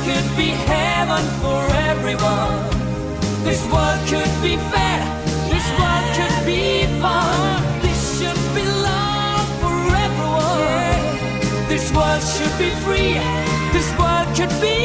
could be heaven for everyone. This world could be fair. This world could be fun. This should be love for everyone. This world should be free. This world could be